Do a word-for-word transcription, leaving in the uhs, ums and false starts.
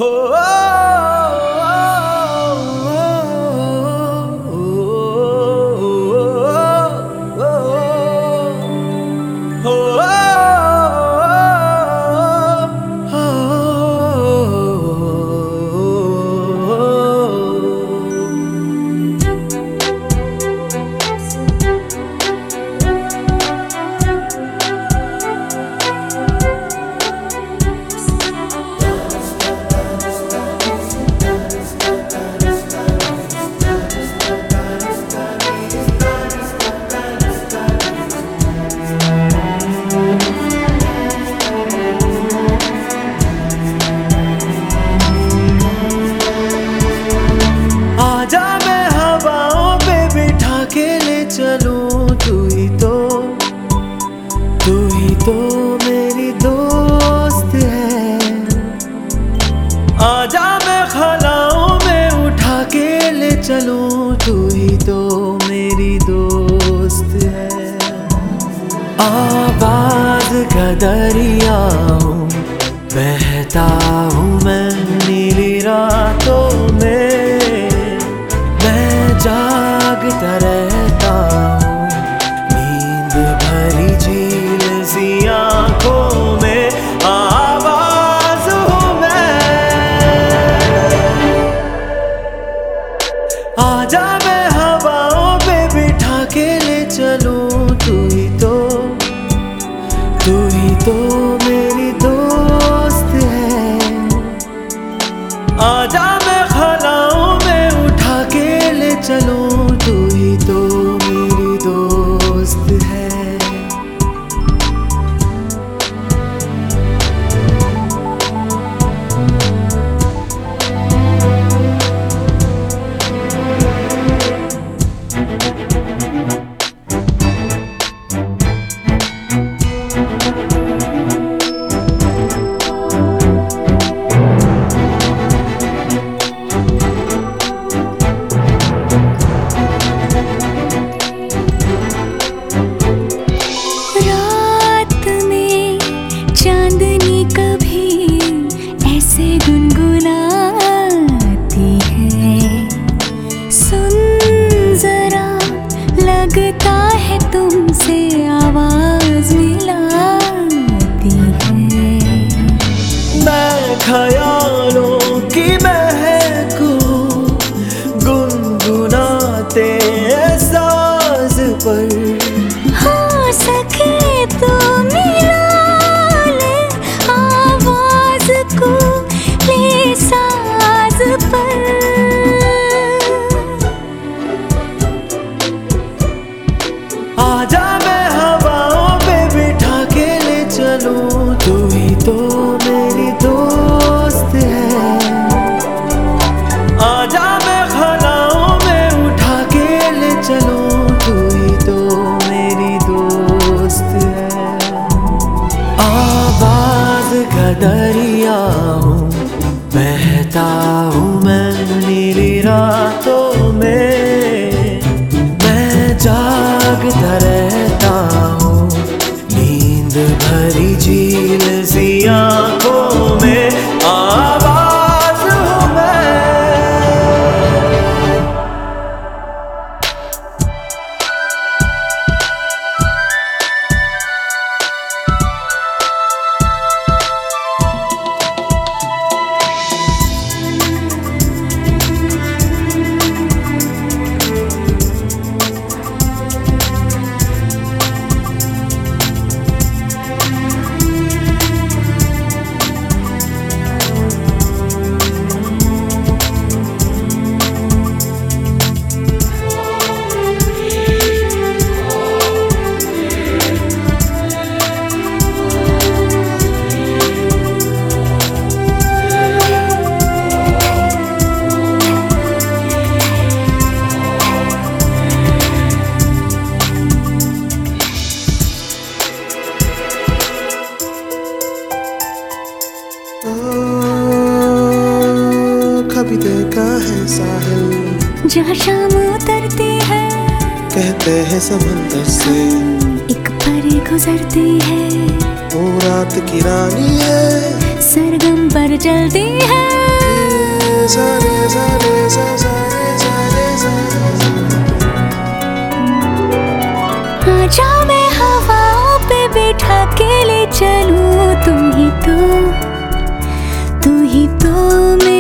हो चलूं, तू ही तो तू ही तो मेरी दोस्त है। आजा मैं खलाओं में उठा के ले चलूं, तू ही तो मेरी दोस्त है। आवाज का दरिया हूँ, बहता हूँ मैं नीली रातों में, मैं जागता रहता हूँ नींद भरी झील सी आँखों में, आवाज हूँ मैं। आजा मैं हवाओं पे बिठा के ले चलूं, तू ही तो तू ही तो मेरी दोस्त है। आजा मैं खलाओं में उठा के ले चलूं, तू ही तो मेरी दोस्त है। लगता है तुमसे आवाज मिलाती है। मैं ख्यालों की महकूं गुनगुनाते साज पर, हो सके तो मिला ले आवाज को ले साज पर। आजा मैं हवाओं पे बिठा के ले चलूं, तू ही तो मेरी दोस्त है। आजा मैं खलाओं में उठा के ले चलूं, तू ही तो मेरी दोस्त है। आवाज का दरिया हूँ, बहता हूँ मैं नीली रातों में, जागता रहता हूँ नींद भरी झील सी आँखों में, आवाज हूँ मैं। कभी देखा है साहिल जहाँ शाम उतरती है, कहते हैं समंदर से एक परी गुजरती है। वो रात की रानी है, सरगम पर चलती है। सा रे सा रे सा सा रे सा रे सा। आजा मैं हवाओं पे बिठा के ले चलूं, तुम ही तो, तू ही तो